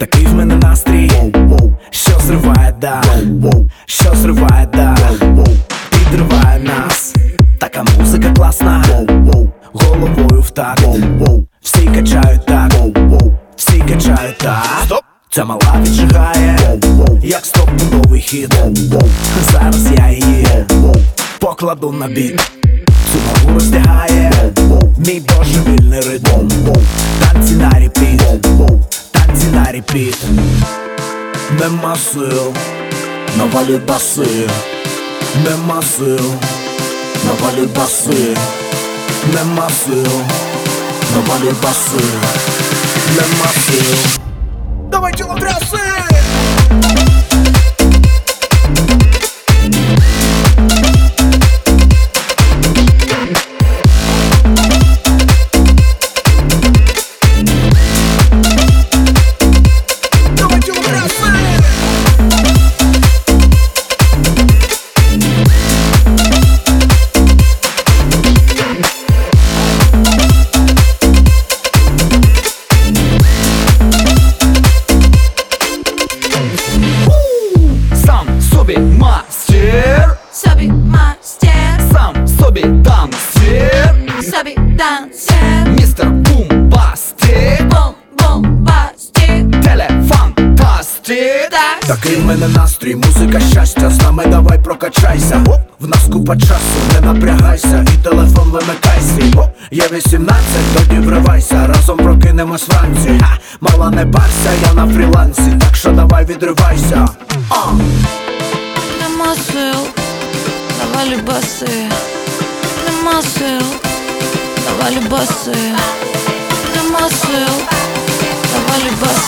Такий в мене настрій, що зриває дах, що зриває дах, підриває нас. Така музика класна, головою в такт. Всі качають так, всі качають так. Стоп! Ця мала віджигає, як стопудовий хід. Зараз я її покладу на біт. Цю малу роздягає мій божевільний ритм. Танці на репіт, танці на репіт. Нема сил, навалюй баси. Нема сил, навалюй баси. Нема сил, навалюй баси. Нема сил. Давай тілотряси! Мастер, собі мастер, сам собі танцер, собі танцер, містер Бумбастик, бомбастик, телефантастик. так. Такий в мене настрій, музика щастя. З нами давай прокачайся. В нас купа часу, не напрягайся. І телефон вимикай свій. Є 18, тоді вривайся. Разом прокинемось вранці. Мала не парся, я на фрілансі. Так що давай відривайся. Нема сил, навалюй баси. Нема сил, навалюй баси. Нема сил, навалюй баси.